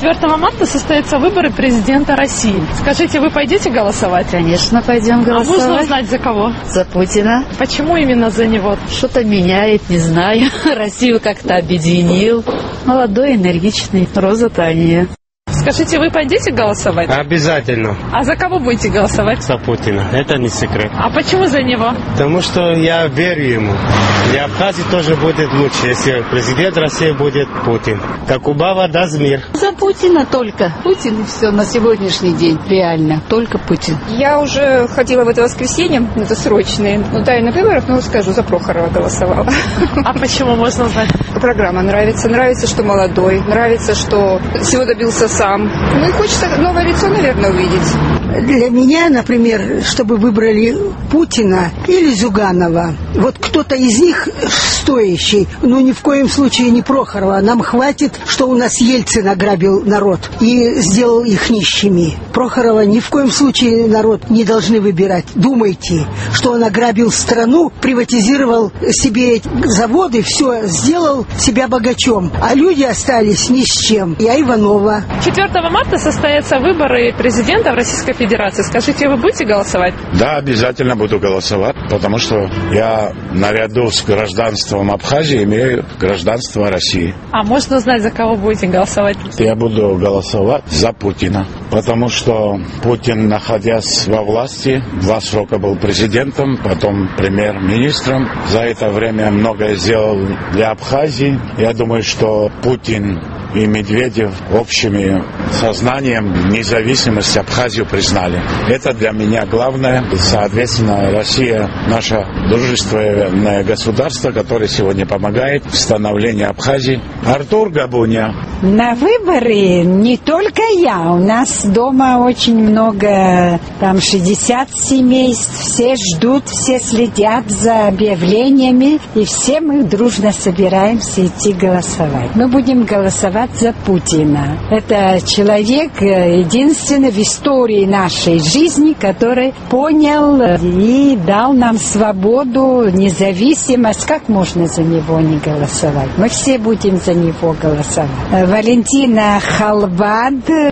4 марта состоятся выборы президента России. Скажите, вы пойдете голосовать? Конечно, пойдем голосовать. А можно узнать, за кого? За Путина. Почему именно за него? Что-то меняет, не знаю. Россию как-то объединил. Молодой, энергичный. Роза Тания. Скажите, вы пойдете голосовать? Обязательно. А за кого будете голосовать? За Путина. Это не секрет. А почему за него? Потому что я верю ему. Для Абхазии тоже будет лучше, если президент России будет Путин. Как Кубава даст мир. За Путина только. Путин и все на сегодняшний день. Реально. Только Путин. Я уже ходила в это воскресенье, это срочные, тайно выборов, но скажу, за Прохорова голосовала. А почему, можно узнать? Программа нравится. Нравится, что молодой. Нравится, что всего добился сам. Ну и хочется новое лицо, наверное, увидеть. Для меня, например, чтобы выбрали Путина или Зюганова, вот кто-то из них стоящий, но ни в коем случае не Прохорова. Нам хватит, что у нас Ельцин ограбил народ и сделал их нищими. Прохорова ни в коем случае народ не должны выбирать. Думайте, что он ограбил страну, приватизировал себе заводы, все, сделал себя богачом, а люди остались ни с чем. Я Иванова. 4 марта состоятся выборы президента в Российской Федерации. Скажите, вы будете голосовать? Да, обязательно буду голосовать, потому что я наряду с гражданством Абхазии имею гражданство России. А можно узнать, за кого будете голосовать? Я буду голосовать за Путина, потому что Путин, находясь во власти, 2 срока был президентом, потом премьер-министром. За это время многое сделал для Абхазии. Я думаю, что Путин и Медведев общими сознанием независимость Абхазию признали. Это для меня главное. Соответственно, Россия — наше дружественное государство, которое сегодня помогает в становлении Абхазии. Артур Габуня. На выборы не только я. У нас дома очень много, там 60 семейств. Все ждут, все следят за объявлениями. И все мы дружно собираемся идти голосовать. Мы будем голосовать за Путина. Это человек единственный в истории нашей жизни, который понял и дал нам свободу, независимость. Как можно за него не голосовать? Мы все будем за него голосовать. Валентина Халбад.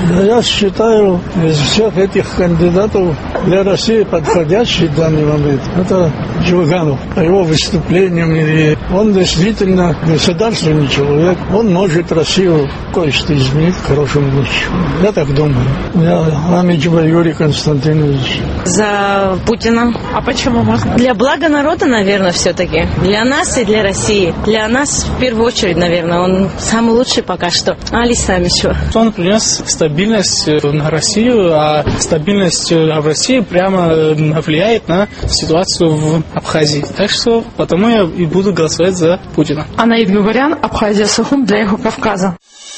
Я считаю, из всех этих кандидатов для России подходящий в данный момент — это Зюганов. По его выступлениям, он действительно государственный человек. Он может Россию кое-что изменить к хорошему будущему. Я так думаю. Я Амичева Юрий Константинович. За Путина. А почему можно? Для блага народа, наверное, все-таки. Для нас и для России. Для нас в первую очередь, наверное. Он самый лучший пока что. Алиса Амичева. Он принес стабильность на Россию, а стабильность в России прямо влияет на ситуацию в Абхазии. Так что потому я и буду голосовать за Путина. Анаид Гугарян, Абхазия Сухум для Эхо Кавказа.